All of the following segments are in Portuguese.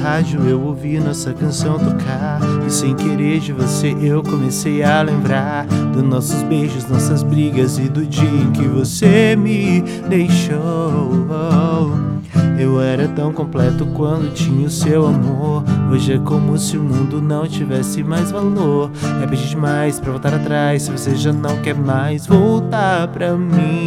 rádio eu ouvi nossa canção tocar, e sem querer de você eu comecei a lembrar dos nossos beijos, nossas brigas e do dia em que você me deixou. Eu era tão completo quando tinha o seu amor. Hoje é como se o mundo não tivesse mais valor. É pedir demais pra voltar atrás se você já não quer mais voltar pra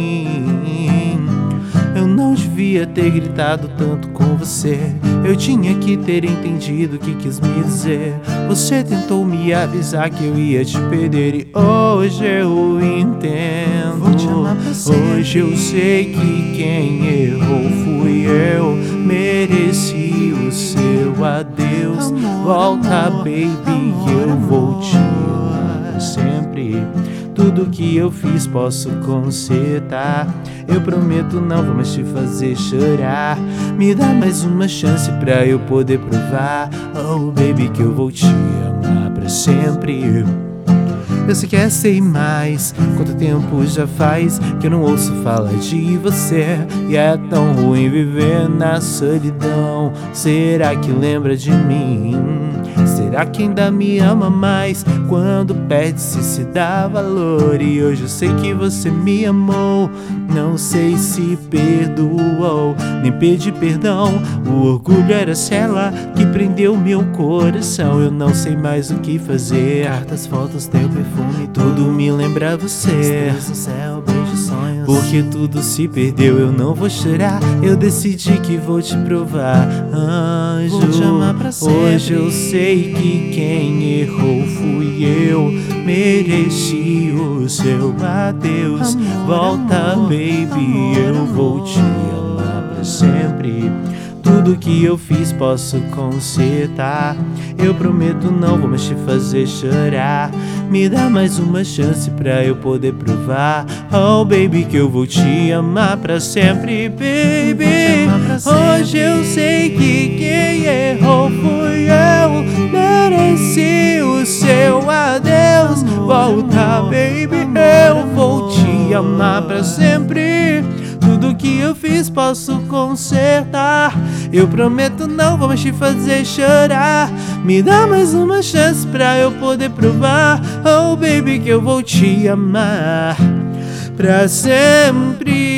mim. Eu não devia ter gritado tanto com você. Eu tinha que ter entendido o que quis me dizer. Você tentou me avisar que eu ia te perder, e hoje eu entendo. Vou te amar pra sempre. Hoje eu sei que quem errou fui eu. Mereci o seu adeus. Volta, baby, eu vou te amar pra sempre. Tudo que eu fiz posso consertar. Eu prometo não vou mais te fazer chorar. Me dá mais uma chance pra eu poder provar, oh baby, que eu vou te amar pra sempre. Eu sei que sei mais. Quanto tempo já faz que eu não ouço falar de você, e é tão ruim viver na solidão. Será que lembra de mim? Será que ainda me ama mais? Quando perde-se se dá valor. E hoje eu sei que você me amou. Não sei se perdoou, nem pedi perdão. O orgulho era cela que prendeu meu coração. Eu não sei mais o que fazer. Cartas, fotos, teu perfume, tudo me lembra você. Estrelas no céu, beijos, sonhos. Porque tudo se perdeu, eu não vou chorar. Eu decidi que vou te provar, anjo. Vou te amar pra sempre. Hoje eu sei que quem errou fui eu. Mereci o seu adeus. Amor, Volta, amor, baby, amor, eu vou te amor. amar pra sempre. Tudo que eu fiz posso consertar. Eu prometo não vou mais te fazer chorar. Me dá mais uma chance pra eu poder provar, oh baby, que eu vou te amar pra sempre, baby. Hoje eu sei que quem errou fui eu. Mereci o seu adeus. Volta, baby, eu vou te amar pra sempre. Tudo que eu fiz posso consertar. Eu prometo não vou mais te fazer chorar. Me dá mais uma chance pra eu poder provar, oh baby, que eu vou te amar pra sempre.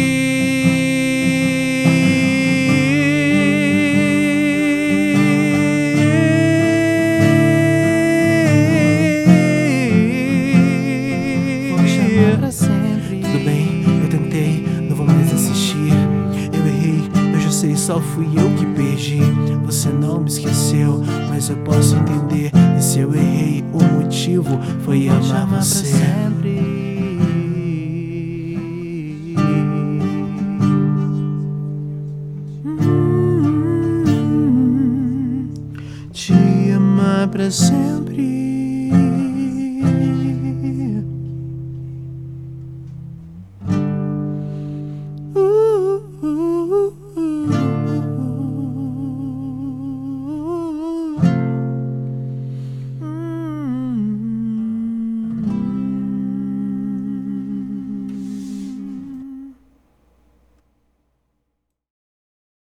Vou te amar pra sempre. Tudo bem, eu tentei, não vou mais insistir. Eu errei, eu já sei, só fui eu que perdi. Você não me esqueceu, mas eu posso entender. E se eu errei, o motivo foi Vou te amar amar pra você. sempre. Te amar pra sempre.